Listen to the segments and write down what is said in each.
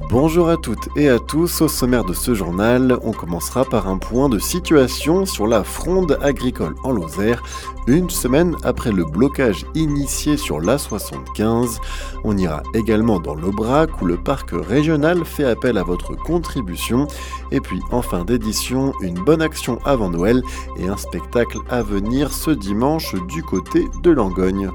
Bonjour à toutes et à tous, au sommaire de ce journal, on commencera par un point de situation sur la fronde agricole en Lozère, une semaine après le blocage initié sur l'A75. On ira également dans l'Aubrac où le parc régional fait appel à votre contribution. Et puis en fin d'édition, une bonne action avant Noël et un spectacle à venir ce dimanche du côté de Langogne.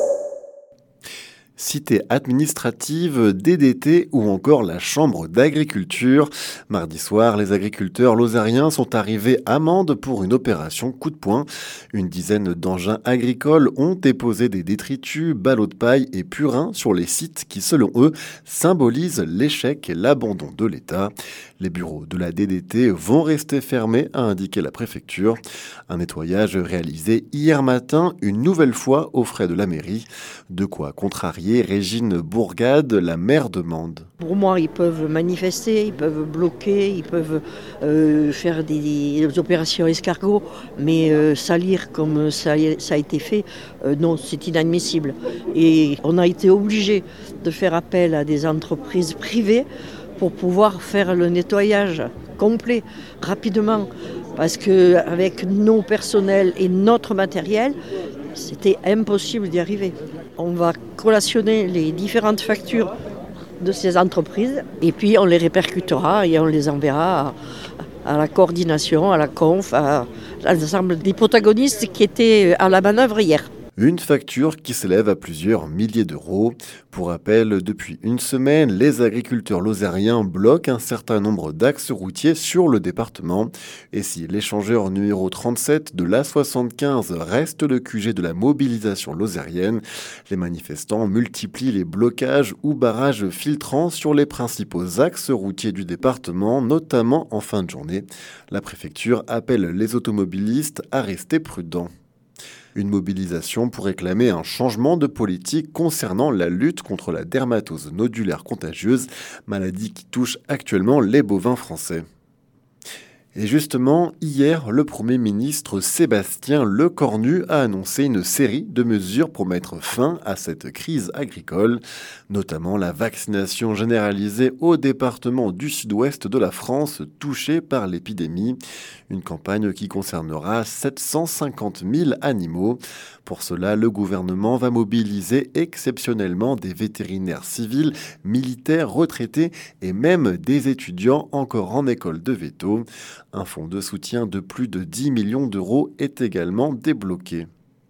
Cité administrative, DDT ou encore la Chambre d'agriculture. Mardi soir, les agriculteurs lozériens sont arrivés à Mende pour une opération coup de poing. Une dizaine d'engins agricoles ont déposé des détritus, ballots de paille et purins sur les sites qui, selon eux, symbolisent l'échec et l'abandon de l'État. Les bureaux de la DDT vont rester fermés, a indiqué la préfecture. Un nettoyage réalisé hier matin, une nouvelle fois aux frais de la mairie. De quoi contrarier Régine Bourgade, la maire de Mende. Pour moi, ils peuvent manifester, ils peuvent bloquer, ils peuvent faire des opérations escargots, mais salir comme ça a été fait, non, c'est inadmissible. Et on a été obligé de faire appel à des entreprises privées pour pouvoir faire le nettoyage complet, rapidement, parce qu'avec nos personnels et notre matériel, c'était impossible d'y arriver. On va collationner les différentes factures de ces entreprises et puis on les répercutera et on les enverra à la coordination, à la conf, à l'ensemble des protagonistes qui étaient à la manœuvre hier. Une facture qui s'élève à plusieurs milliers d'euros. Pour rappel, depuis une semaine, les agriculteurs lozériens bloquent un certain nombre d'axes routiers sur le département. Et si l'échangeur numéro 37 de l'A75 reste le QG de la mobilisation lozérienne, les manifestants multiplient les blocages ou barrages filtrants sur les principaux axes routiers du département, notamment en fin de journée. La préfecture appelle les automobilistes à rester prudents. Une mobilisation pour réclamer un changement de politique concernant la lutte contre la dermatose nodulaire contagieuse, maladie qui touche actuellement les bovins français. Et justement, hier, le Premier ministre Sébastien Lecornu a annoncé une série de mesures pour mettre fin à cette crise agricole, notamment la vaccination généralisée au département du sud-ouest de la France touché par l'épidémie. Une campagne qui concernera 750 000 animaux. Pour cela, le gouvernement va mobiliser exceptionnellement des vétérinaires civils, militaires, retraités et même des étudiants encore en école de veto. Un fonds de soutien de plus de 10 millions d'euros est également débloqué.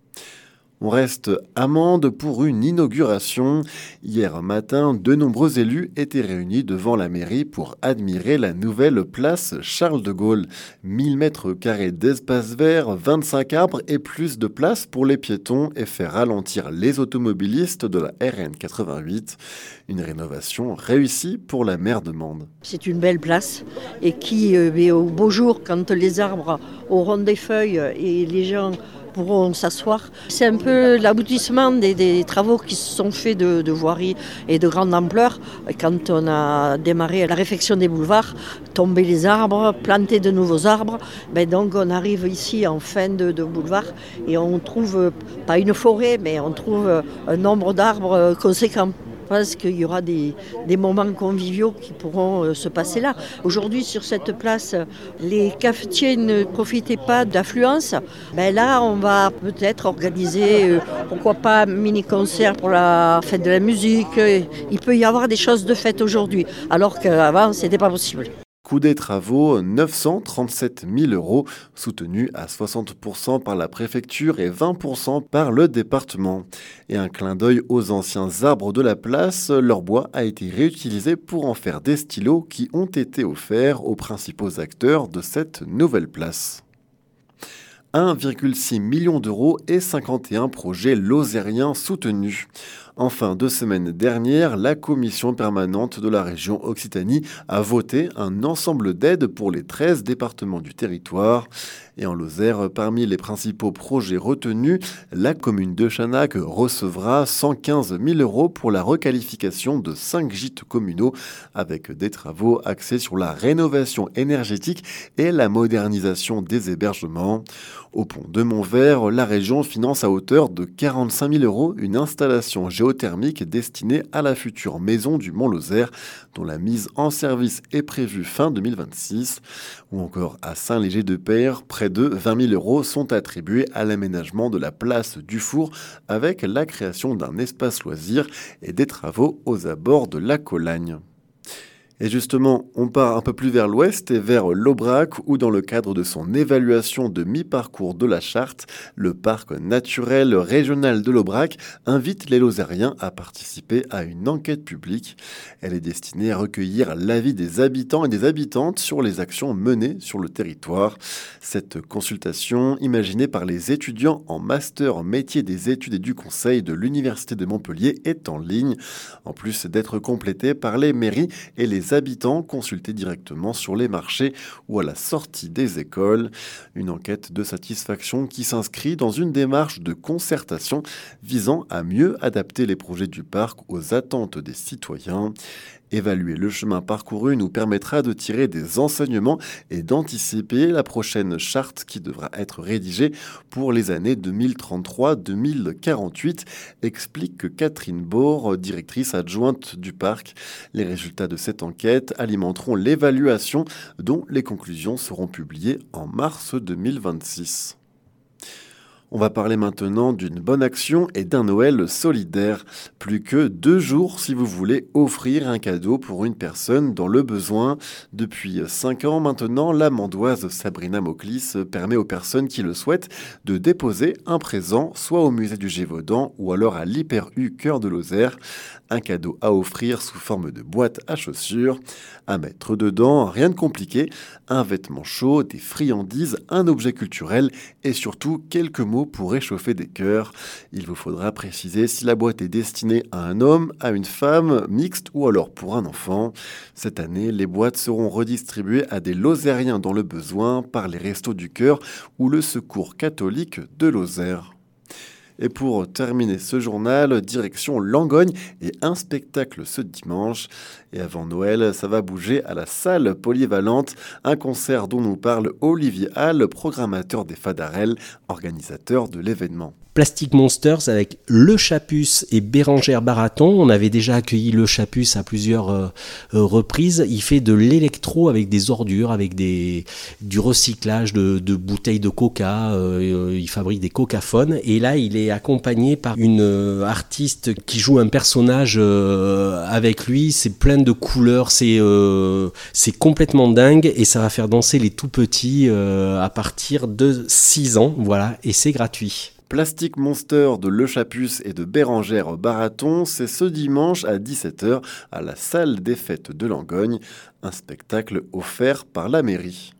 On reste à Mende pour une inauguration. Hier matin, de nombreux élus étaient réunis devant la mairie pour admirer la nouvelle place Charles de Gaulle. 1000 mètres carrés d'espace vert, 25 arbres et plus de place pour les piétons et faire ralentir les automobilistes de la RN 88. Une rénovation réussie pour la maire de Mende. C'est une belle place et qui, au beau jour, quand les arbres auront des feuilles et les gens pourront s'asseoir. C'est un peu l'aboutissement des travaux qui se sont faits de voirie et de grande ampleur. Quand on a démarré la réfection des boulevards, tomber les arbres, planter de nouveaux arbres, donc on arrive ici en fin de boulevard et on trouve, pas une forêt, mais on trouve un nombre d'arbres conséquent. Je pense qu'il y aura des moments conviviaux qui pourront se passer là. Aujourd'hui, sur cette place, les cafetiers ne profitaient pas d'affluence. Là, on va peut-être organiser, pourquoi pas, un mini-concert pour la fête de la musique. Il peut y avoir des choses de fête aujourd'hui, alors qu'avant, ce n'était pas possible. Coût des travaux, 937 000 euros, soutenus à 60% par la préfecture et 20% par le département. Et un clin d'œil aux anciens arbres de la place, leur bois a été réutilisé pour en faire des stylos qui ont été offerts aux principaux acteurs de cette nouvelle place. 1,6 million d'euros et 51 projets lozériens soutenus. En fin de semaine dernière, la commission permanente de la région Occitanie a voté un ensemble d'aides pour les 13 départements du territoire. Et en Lozère, parmi les principaux projets retenus, la commune de Chanac recevra 115 000 euros pour la requalification de 5 gîtes communaux avec des travaux axés sur la rénovation énergétique et la modernisation des hébergements. Au pont de Montvert, la région finance à hauteur de 45 000 euros une installation géothermique géothermique destinée à la future maison du Mont-Lozère, dont la mise en service est prévue fin 2026. Ou encore à Saint-Léger-de-Peyre, près de 20 000 € sont attribués à l'aménagement de la place du Four avec la création d'un espace loisir et des travaux aux abords de la Colagne. Et justement, on part un peu plus vers l'ouest et vers l'Aubrac, où dans le cadre de son évaluation de mi-parcours de la charte, le parc naturel régional de l'Aubrac invite les Lozériens à participer à une enquête publique. Elle est destinée à recueillir l'avis des habitants et des habitantes sur les actions menées sur le territoire. Cette consultation, imaginée par les étudiants en master métier des études et du conseil de l'Université de Montpellier, est en ligne, en plus d'être complétée par les mairies et les habitants consultés directement sur les marchés ou à la sortie des écoles. Une enquête de satisfaction qui s'inscrit dans une démarche de concertation visant à mieux adapter les projets du parc aux attentes des citoyens. Évaluer le chemin parcouru nous permettra de tirer des enseignements et d'anticiper la prochaine charte qui devra être rédigée pour les années 2033-2048, explique Catherine Baur, directrice adjointe du parc. Les résultats de cette enquête alimenteront l'évaluation dont les conclusions seront publiées en mars 2026. On va parler maintenant d'une bonne action et d'un Noël solidaire. Plus que 2 jours si vous voulez offrir un cadeau pour une personne dans le besoin. Depuis 5 ans maintenant, la Mandoise Sabrina Moclis permet aux personnes qui le souhaitent de déposer un présent soit au musée du Gévaudan ou alors à l'Hyper-U Cœur de Lozère. Un cadeau à offrir sous forme de boîte à chaussures. À mettre dedans, rien de compliqué, un vêtement chaud, des friandises, un objet culturel et surtout quelques mots pour réchauffer des cœurs. Il vous faudra préciser si la boîte est destinée à un homme, à une femme, mixte ou alors pour un enfant. Cette année, les boîtes seront redistribuées à des Lozériens dans le besoin par les Restos du Cœur ou le Secours catholique de Lozère. Et pour terminer ce journal, direction Langogne et un spectacle ce dimanche. Et avant Noël, ça va bouger à la salle polyvalente, un concert dont nous parle Olivier Hall, programmateur des Fadarelles, organisateur de l'événement. Plastic Monsters avec Le Chapus et Bérangère Baraton. On avait déjà accueilli Le Chapus à plusieurs reprises. Il fait de l'électro avec des ordures, avec du recyclage de bouteilles de coca. Il fabrique des cocaphones. Et là, il est accompagné par une artiste qui joue un personnage avec lui. C'est plein de couleurs. C'est complètement dingue. Et ça va faire danser les tout petits à partir de 6 ans. Voilà. Et c'est gratuit. Plastic Monster de Le Chapus et de Bérangère Baraton, c'est ce dimanche à 17h à la salle des fêtes de Langogne, un spectacle offert par la mairie.